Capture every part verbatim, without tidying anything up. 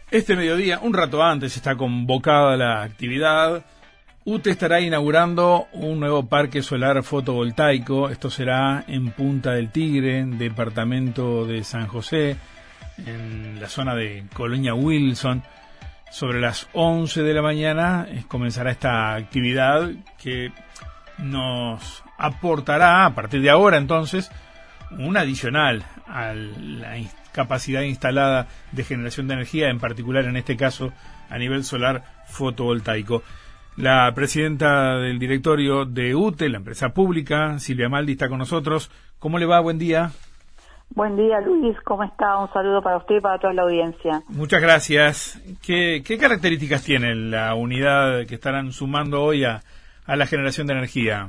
Este mediodía, un rato antes, está convocada la actividad. U T E estará inaugurando un nuevo parque solar fotovoltaico. Esto será en Punta del Tigre, departamento de San José, en la zona de Colonia Wilson. Sobre las once de la mañana eh, comenzará esta actividad que nos aportará, a partir de ahora entonces, un adicional a la capacidad instalada de generación de energía, en particular en este caso a nivel solar fotovoltaico. La presidenta del directorio de U T E, la empresa pública, Silvia Maldi, está con nosotros. ¿Cómo le va? Buen día. Buen día, Luis. ¿Cómo está? Un saludo para usted y para toda la audiencia. Muchas gracias. ¿Qué, qué características tiene la unidad que estarán sumando hoy a, a la generación de energía?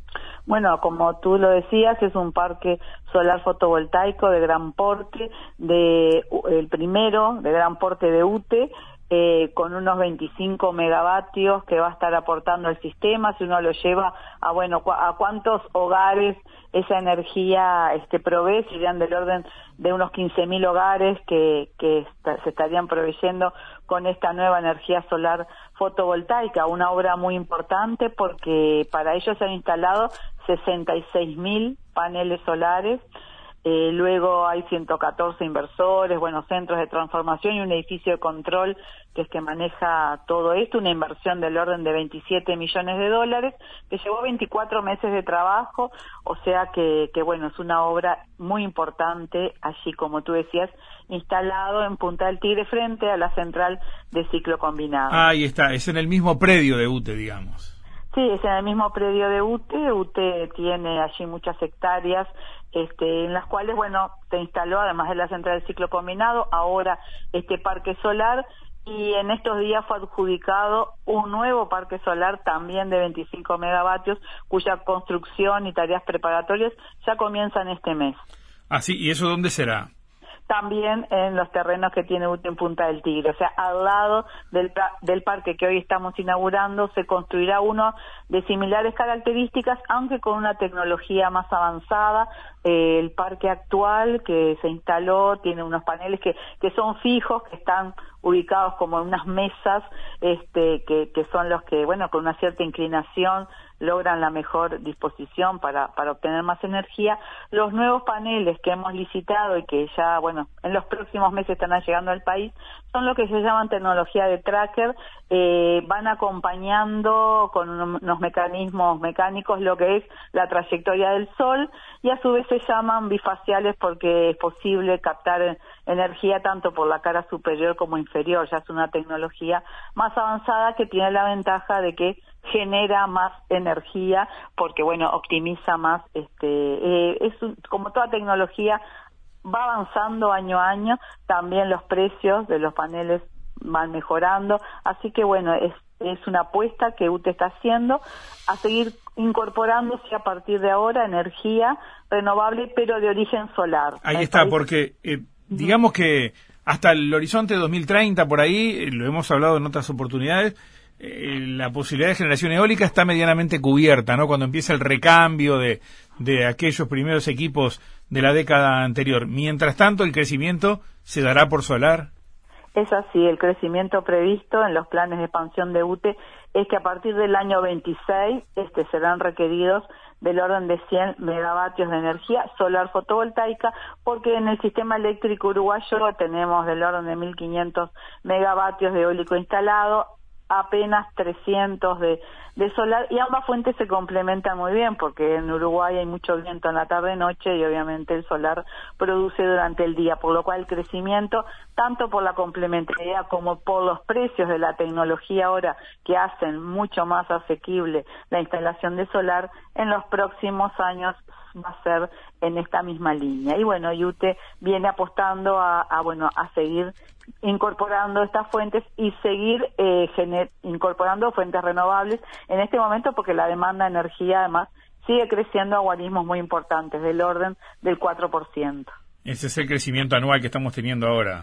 Bueno, como tú lo decías, es un parque solar fotovoltaico de gran porte, de el primero de gran porte de U T E, eh, con unos veinticinco megavatios que va a estar aportando el sistema. Si uno lo lleva a, bueno, cu- a cuántos hogares esa energía este, provee, serían del orden de unos quince mil hogares que, que est- se estarían proveyendo con esta nueva energía solar fotovoltaica, una obra muy importante porque para ello se han instalado sesenta y seis mil paneles solares. Eh, luego hay ciento catorce inversores, bueno, centros de transformación y un edificio de control que es que maneja todo esto, una inversión del orden de veintisiete millones de dólares, que llevó veinticuatro meses de trabajo, o sea que, que bueno, es una obra muy importante, allí como tú decías, instalado en Punta del Tigre frente a la central de ciclo combinado. Ah, ahí está, es en el mismo predio de U T E, digamos. Sí, es en el mismo predio de U T E. U T E tiene allí muchas hectáreas este, en las cuales, bueno, se instaló, además de la central de ciclo combinado, ahora este parque solar, y en estos días fue adjudicado un nuevo parque solar también de veinticinco megavatios, cuya construcción y tareas preparatorias ya comienzan este mes. Ah, sí, ¿y eso dónde será? También en los terrenos que tiene U T E en Punta del Tigre, o sea, al lado del, del parque que hoy estamos inaugurando se construirá uno de similares características, aunque con una tecnología más avanzada. Eh, el parque actual que se instaló tiene unos paneles que, que son fijos, que están ubicados como en unas mesas, este, que, que son los que, bueno, con una cierta inclinación logran la mejor disposición para, para obtener más energía. Los nuevos paneles que hemos licitado y que ya, bueno, en los próximos meses estarán llegando al país, son lo que se llaman tecnología de tracker, eh, van acompañando con unos mecanismos mecánicos lo que es la trayectoria del sol, y a su vez se llaman bifaciales porque es posible captar energía tanto por la cara superior como inferior. Ya es una tecnología más avanzada que tiene la ventaja de que genera más energía porque, bueno, optimiza más. Este, eh, es un, como toda tecnología va avanzando año a año, también los precios de los paneles van mejorando, así que bueno, es, es una apuesta que U T E está haciendo a seguir incorporándose a partir de ahora energía renovable pero de origen solar. Ahí está, país... porque eh, digamos que hasta el horizonte dos mil treinta, por ahí, eh, lo hemos hablado en otras oportunidades, eh, la posibilidad de generación eólica está medianamente cubierta, ¿no? Cuando empieza el recambio de, de aquellos primeros equipos de la década anterior. Mientras tanto, el crecimiento se dará por solar. Es así, el crecimiento previsto en los planes de expansión de U T E es que a partir del año veintiséis este, serán requeridos del orden de cien megavatios de energía solar fotovoltaica, porque en el sistema eléctrico uruguayo tenemos del orden de mil quinientos megavatios de eólico instalado, apenas trescientos de, de solar, y ambas fuentes se complementan muy bien porque en Uruguay hay mucho viento en la tarde-noche y obviamente el solar produce durante el día, por lo cual el crecimiento, tanto por la complementariedad como por los precios de la tecnología ahora que hacen mucho más asequible la instalación de solar, en los próximos años va a ser en esta misma línea. Y bueno, U T E viene apostando a, a bueno a seguir incorporando estas fuentes y seguir eh, gener- incorporando fuentes renovables en este momento, porque la demanda de energía además sigue creciendo a guarismos muy importantes del orden del cuatro por ciento. Ese es el crecimiento anual que estamos teniendo ahora.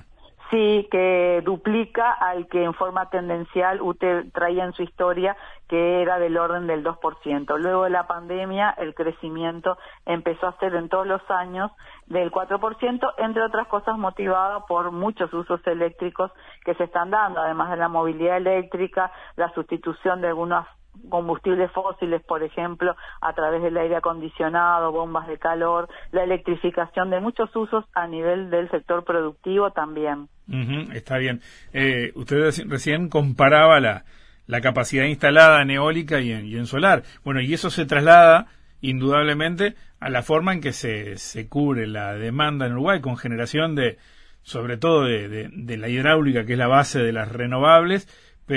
sí, que duplica al que en forma tendencial U T E traía en su historia, que era del orden del dos por ciento. Luego de la pandemia, el crecimiento empezó a ser en todos los años del cuatro por ciento, entre otras cosas motivado por muchos usos eléctricos que se están dando, además de la movilidad eléctrica, la sustitución de algunos combustibles fósiles, por ejemplo, a través del aire acondicionado, bombas de calor, la electrificación de muchos usos a nivel del sector productivo también. Uh-huh, está bien. Eh, usted recién comparaba la, la capacidad instalada en eólica y en, y en solar. Bueno, y eso se traslada indudablemente a la forma en que se, se cubre la demanda en Uruguay con generación de, sobre todo de, de, de la hidráulica, que es la base de las renovables,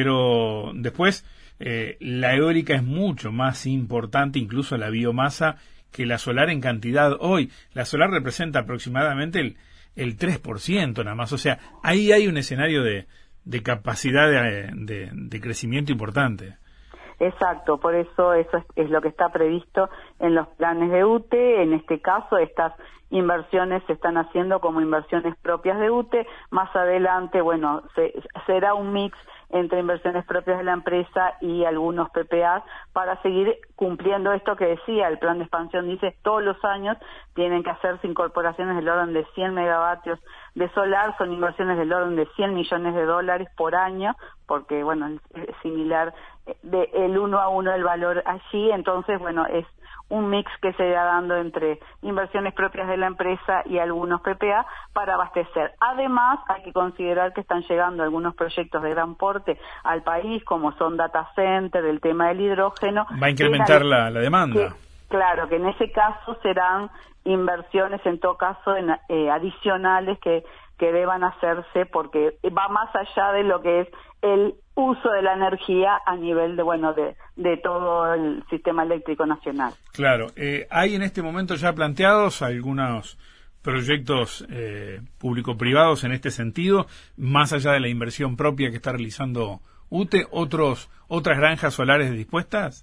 pero después Eh, la eólica es mucho más importante, incluso la biomasa, que la solar en cantidad hoy. La solar representa aproximadamente el, el tres por ciento nada más. O sea, ahí hay un escenario de, de capacidad de, de, de crecimiento importante. Exacto, por eso eso es, es lo que está previsto en los planes de U T E. En este caso, estas inversiones se están haciendo como inversiones propias de U T E. Más adelante, bueno, se, será un mix entre inversiones propias de la empresa y algunos P P A para seguir cumpliendo esto que decía, el plan de expansión dice todos los años tienen que hacerse incorporaciones del orden de cien megavatios de solar, son inversiones del orden de cien millones de dólares por año, porque bueno, es similar de el uno a uno el valor allí, entonces bueno, es un mix que se va dando entre inversiones propias de la empresa y algunos P P A para abastecer. Además, hay que considerar que están llegando algunos proyectos de gran porte al país, como son data center, el tema del hidrógeno. Va a incrementar la, la, la demanda. Que, claro, que en ese caso serán inversiones, en todo caso, en, eh, adicionales que que deban hacerse, porque va más allá de lo que es el uso de la energía a nivel de bueno de, de todo el sistema eléctrico nacional. Claro, eh, hay en este momento ya planteados algunos proyectos eh, público-privados en este sentido, más allá de la inversión propia que está realizando U T E, otros otras granjas solares dispuestas.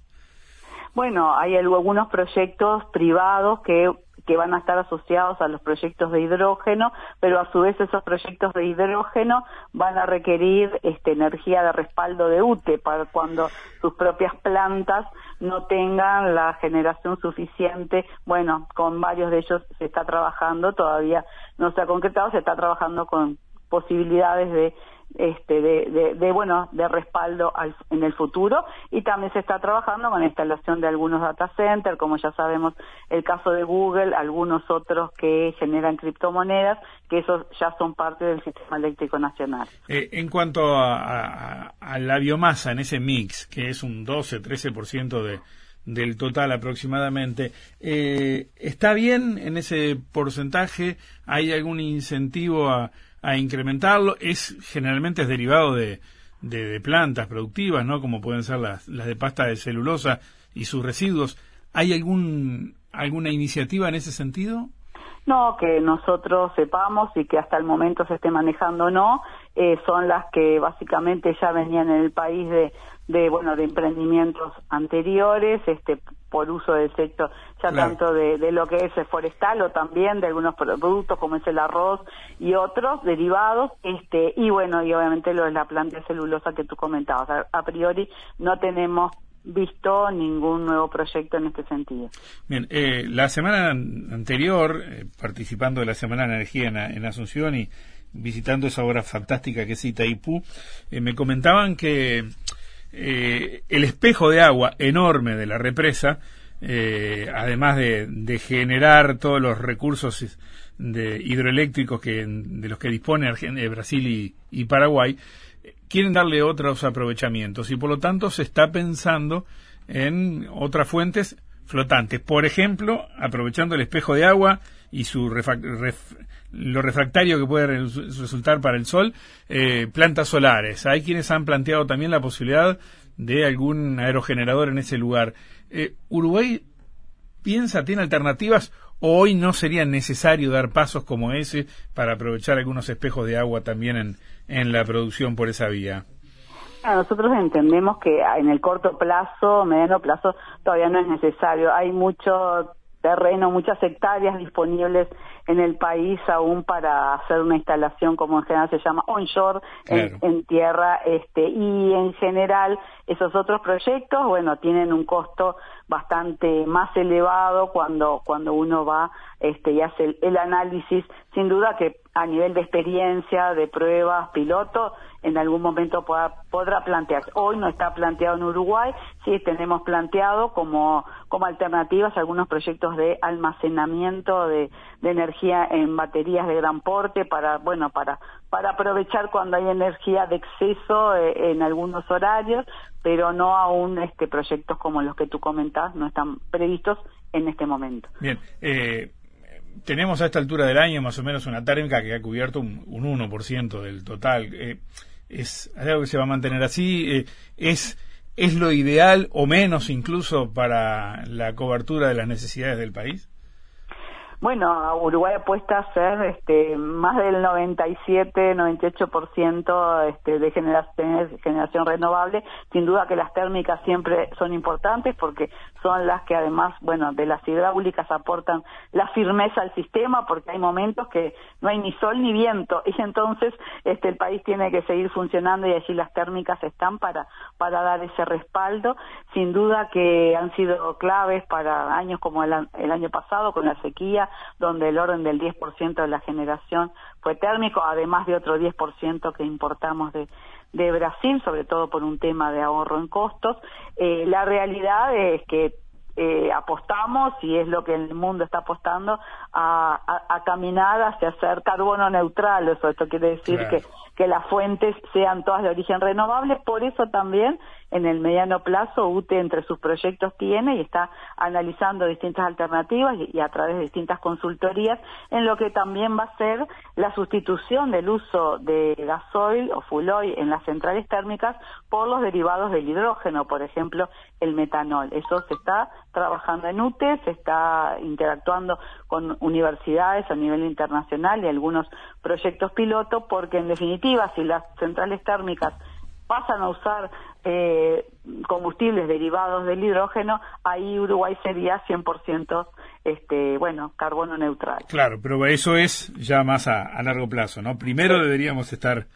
Bueno, hay algunos proyectos privados que que van a estar asociados a los proyectos de hidrógeno, pero a su vez esos proyectos de hidrógeno van a requerir este, energía de respaldo de U T E para cuando sus propias plantas no tengan la generación suficiente. Bueno, con varios de ellos se está trabajando, todavía no se ha concretado, se está trabajando con posibilidades de este de, de, de bueno de respaldo al, en el futuro, y también se está trabajando con la instalación de algunos data centers, como ya sabemos el caso de Google, algunos otros que generan criptomonedas, que esos ya son parte del sistema eléctrico nacional. Eh, en cuanto a, a, a la biomasa en ese mix, que es un doce, trece por ciento de del total aproximadamente, eh, ¿está bien en ese porcentaje? ¿Hay algún incentivo a a incrementarlo? Es generalmente es derivado de, de, de plantas productivas, ¿no? Como pueden ser las, las de pasta de celulosa y sus residuos. ¿Hay algún alguna iniciativa en ese sentido? No, que nosotros sepamos y que hasta el momento se esté manejando, no, eh, son las que básicamente ya venían en el país de, de bueno, de emprendimientos anteriores, este, por uso del sector, ya claro. tanto de, de lo que es forestal o también de algunos productos como es el arroz y otros derivados, este, y bueno, y obviamente lo de la planta de celulosa que tú comentabas. A, a priori no tenemos visto ningún nuevo proyecto en este sentido. Bien, eh, la semana anterior, eh, participando de la Semana de Energía en, en Asunción y visitando esa obra fantástica que es Itaipú, eh, me comentaban que eh, el espejo de agua enorme de la represa, eh, además de, de generar todos los recursos de hidroeléctricos que de los que dispone Argentina, Brasil y, y Paraguay, quieren darle otros aprovechamientos y por lo tanto se está pensando en otras fuentes flotantes. Por ejemplo, aprovechando el espejo de agua y su refac- ref- lo refractario que puede re- resultar para el sol, eh, plantas solares. Hay quienes han planteado también la posibilidad de algún aerogenerador en ese lugar. Eh, ¿Uruguay piensa, tiene alternativas o hoy no sería necesario dar pasos como ese para aprovechar algunos espejos de agua también en, en la producción por esa vía? Nosotros entendemos que en el corto plazo, mediano plazo, todavía no es necesario. Hay mucho terreno, muchas hectáreas disponibles en el país aún para hacer una instalación, como en general se llama onshore, claro. en, en tierra, este, y en general esos otros proyectos, bueno, tienen un costo bastante más elevado cuando cuando uno va este y hace el, el análisis. Sin duda que a nivel de experiencia, de pruebas, piloto, en algún momento podrá, podrá plantearse. Hoy no está planteado en Uruguay, sí tenemos planteado como como alternativas algunos proyectos de almacenamiento de, de energía en baterías de gran porte para, bueno, para para aprovechar cuando hay energía de exceso eh, en algunos horarios, pero no aún este proyectos como los que tú comentás no están previstos en este momento. Bien, eh, tenemos a esta altura del año más o menos una térmica que ha cubierto un, un uno por ciento del total. Eh, ¿Es algo que se va a mantener así? Eh, ¿Es es lo ideal o menos incluso para la cobertura de las necesidades del país? Bueno, Uruguay apuesta a ser este, más del noventa y siete, noventa y ocho por ciento este, de generación, generación renovable. Sin duda que las térmicas siempre son importantes porque son las que además, bueno, de las hidráulicas aportan la firmeza al sistema, porque hay momentos que no hay ni sol ni viento y entonces este, el país tiene que seguir funcionando y allí las térmicas están para, para dar ese respaldo. Sin duda que han sido claves para años como el, el año pasado con la sequía, donde el orden del diez por ciento de la generación fue térmico, además de otro diez por ciento que importamos de, de Brasil, sobre todo por un tema de ahorro en costos. Eh, la realidad es que eh, apostamos, y es lo que el mundo está apostando, a, a, a caminar hacia ser carbono neutral. Eso esto quiere decir claro. que, que las fuentes sean todas de origen renovable. Por eso también en el mediano plazo U T E entre sus proyectos tiene y está analizando distintas alternativas y, y a través de distintas consultorías en lo que también va a ser la sustitución del uso de gasoil o fuel oil en las centrales térmicas por los derivados del hidrógeno, por ejemplo el metanol. Eso se está trabajando en U T E, se está interactuando con universidades a nivel internacional y algunos proyectos piloto, porque en definitiva si las centrales térmicas pasan a usar eh, combustibles derivados del hidrógeno, ahí Uruguay sería cien por ciento este, bueno, carbono neutral. Claro, pero eso es ya más a, a largo plazo, ¿no? Primero sí. deberíamos estar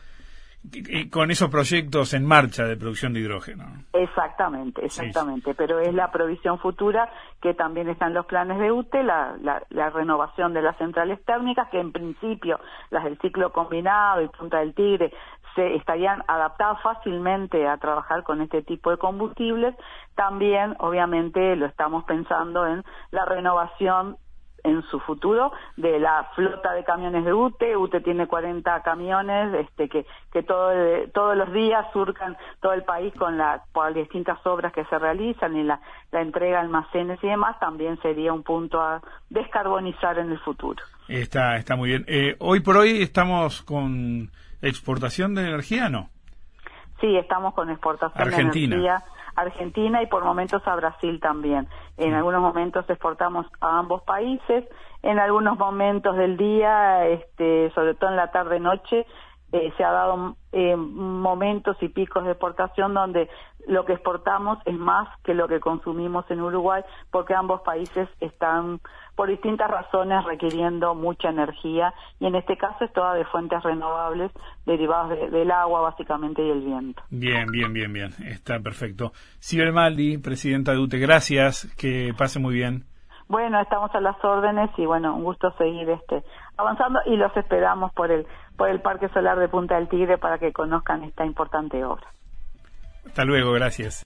con esos proyectos en marcha de producción de hidrógeno. Exactamente, exactamente, sí. Pero es la provisión futura que también está en los planes de U T E, la, la, la renovación de las centrales térmicas, que en principio las del ciclo combinado y Punta del Tigre se estarían adaptadas fácilmente a trabajar con este tipo de combustibles. También, obviamente, lo estamos pensando en la renovación en su futuro de la flota de camiones de U T E. U T E tiene cuarenta camiones este, que, que todo, todos los días surcan todo el país con la, por las distintas obras que se realizan y la, la entrega a almacenes y demás. También sería un punto a descarbonizar en el futuro. Está, está muy bien. Eh, hoy por hoy estamos con exportación de energía, ¿no? Sí, estamos con exportación Argentina. de energía a Argentina y por momentos a Brasil también. En sí. algunos momentos exportamos a ambos países, en algunos momentos del día, este, sobre todo en la tarde-noche, eh, se ha dado eh, momentos y picos de exportación donde lo que exportamos es más que lo que consumimos en Uruguay, porque ambos países están por distintas razones requiriendo mucha energía, y en este caso es toda de fuentes renovables derivadas de, del agua básicamente y el viento. Bien, bien, bien, bien, está perfecto. Sibel Maldi, presidenta de U T E, gracias, que pase muy bien. Bueno, estamos a las órdenes y bueno, un gusto seguir este avanzando y los esperamos por el por el Parque Solar de Punta del Tigre para que conozcan esta importante obra. Hasta luego, gracias.